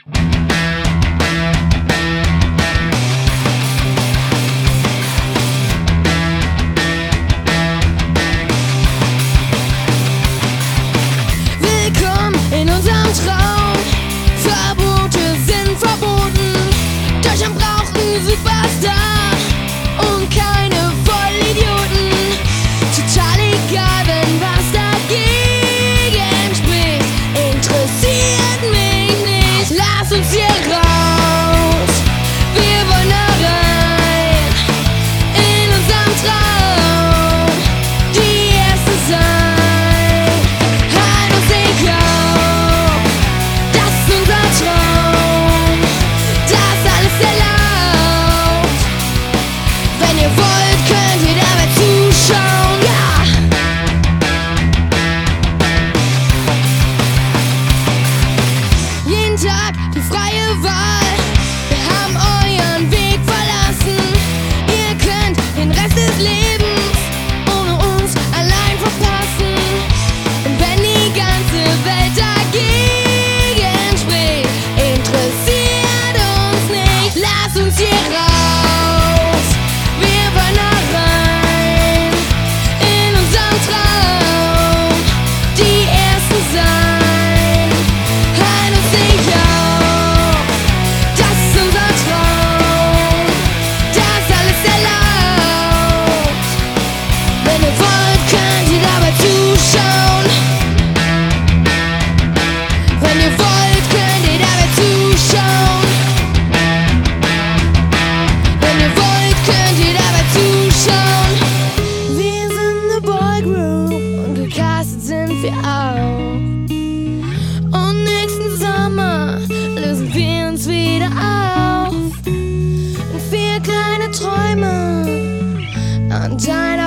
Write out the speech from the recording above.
Willkommen in unserem Traum. Verbote sind verboten. Deutschland braucht einen Superstar und keine Vollidioten. Total egal, wenn was dagegen spricht, interessiert mich nicht. Lass uns hier raus, wir wollen da rein. In unserem Traum die Ersten sein. Halt uns nicht auf, das ist unser Traum. Das alles erlaubt. Wenn ihr wollt, könnt ihr dabei zuschauen. Ja! Jeden Tag die freie Wahl. Wir haben euren Weg verlassen. Ihr könnt den Rest des Lebens ohne uns allein verpassen. Und wenn die ganze Welt dagegen spricht, interessiert uns nicht. Lass uns hier raus, wir wollen da rein. In unserem Traum die Ersten sein. Halt uns nicht auf, das ist unser Traum. Das alles erlaubt. Wenn ihr wollt, könnt ihr dabei zuschauen. Wenn ihr wollt, könnt ihr dabei zuschauen. Wenn ihr wollt, könnt ihr dabei zuschauen. Wir sind eine Boygroup und gecastet sind wir auch. Und nächsten Sommer lösen wir uns wieder auf. Und 4 kleine Träume an deinem